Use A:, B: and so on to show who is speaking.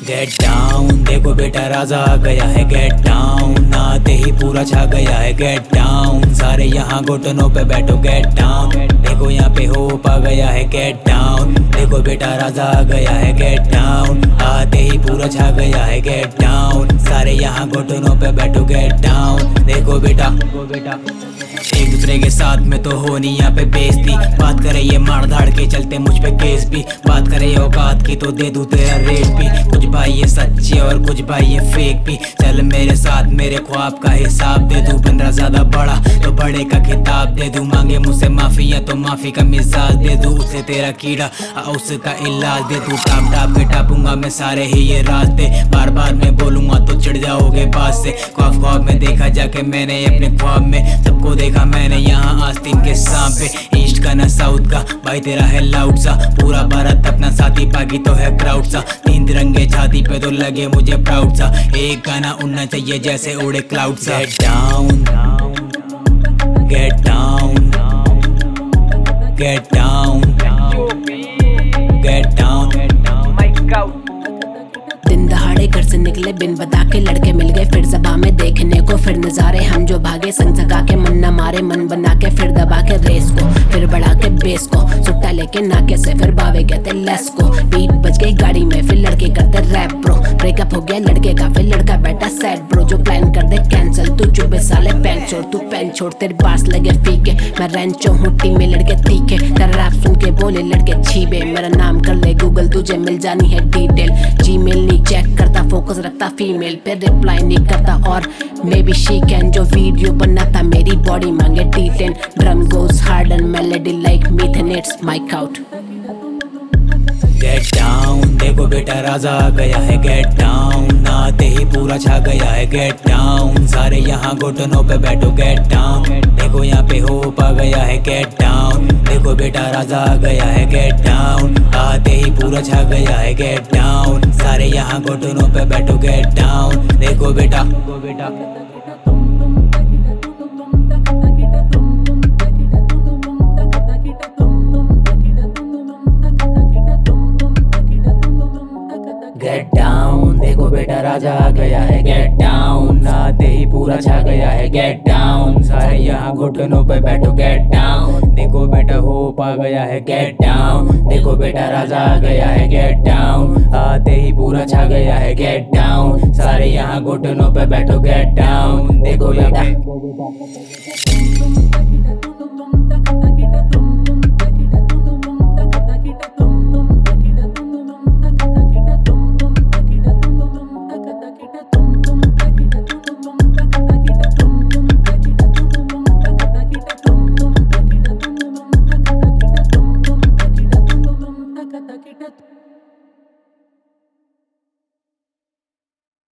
A: Gate down, देखो बेटा राजा आ गया है। गेट डाउन, आते ही पूरा छा गया है। गेट डाउन, सारे यहाँ घुटनों पे बैठो। गेट डाउन, देखो यहाँ पे होप आ गया है। गेट डाउन, देखो बेटा राजा आ गया है। गेट डाउन, आते ही पूरा छा गया है। गेट डाउन, सारे यहाँ घुटनों पे बैठो। गेट डाउन, देखो बेटा एक दूसरे के साथ में तो होनी यहाँ पे बेइज्जती। बात करे ये मार धाड़ के चलते मुझ पे केस भी। बात करे औकात की तो दे दूं तेरा रेट भी। कुछ भाई ये सच्चे और कुछ भाई ये फेक भी। चल मेरे साथ मेरे ख्वाब का हिसाब दे दूं। बंदा ज्यादा बड़ा तो बड़े का खिताब दे दूं। मांगे मुझसे माफी या तो माफी का मिजाज दे दूं। उसे तेरा कीड़ा उसका इलाज दे दूं। टाप टाप के टापूंगा मैं सारे ही ये रास्ते। बार बार मैं बोलूंगा तो चिढ़ जाओगे बात से। ख्वाब ख्वाब में देखा जाके मैंने अपने ख्वाब में सबको देखा मैंने यहाँ आस्तीन के सांप। ईस्ट का ना साउथ का भाई तेरा है लाउड सा। पूरा भारत अपना साथी बाकी तो है क्राउड सा। 3 तिरंगे छाती पे तो लगे मुझे प्राउड सा। एक गाना उड़ना चाहिए जैसे उड़े क्लाउड सा। Get down, get down, get down, get down.
B: दिन दहाड़े घर से निकले बिन बता के लड़के मिल गए फिर सभा में देखने को। फिर नजारे हम जो भागे संग सगा के मन न मारे मन बना के। फिर दबा के रेस को फिर बढ़ा के बेस को। सुट्टा लेके नाके से फिर बावे कहते लेस को। बीट बज गई गाड़ी में फिर लड़के करते रैप ब्रो। ब्रेकअप हो गया लड़के का फिर लड़का बैठा सैड ब्रो। जो प्लान कर दे कैंसिल तू चुबे साले पैन छोड़। तू पैन छोड़ तेरे पास लगे फीके। मैं रेंचो हूँ टीम में लड़के तीखे। तेरा रैप सुन के बोले लड़के छीबे। मेरा नाम कर ले गूगल तुझे मिल जानी है डिटेल। जीमेल नहीं चेक करता फोकस रखता फीमेल पे रिप्लाई नहीं करता। और मे बी शी कैन जो वीडियो बनाता मेरी बॉडी मांगे D10। Drum goes hard and melody like मिथेनेट्स माइक आउट।
A: गेट डाउन, देखो बेटा राजा आ गया है। गेट डाउन, आते ही पूरा छा गया है। गेट डाउन, सारे यहाँ घुटनों पे बैठो। गेट डाउन, देखो यहाँ पे होप आ गया है। गेट डाउन, देखो बेटा राजा आ गया है। गेट डाउन, आते ही पूरा छा गया है। गेट डाउन, सारे यहाँ घुटनों पे बैठो। गेट डाउन, देखो बेटा गेट डाउन, देखो बेटा राजा आ गया है। गेट डाउन, आते ही पूरा छा गया है। गेट डाउन, सारे यहाँ घुटनों पे बैठो। गेट डाउन, देखो बेटा होप आ गया है। गेट डाउन, देखो बेटा राजा आ गया है। गेट डाउन, आते ही पूरा छा गया है। गेट डाउन, सारे यहाँ घुटनों पे बैठो। गेट डाउन, देखो बेटा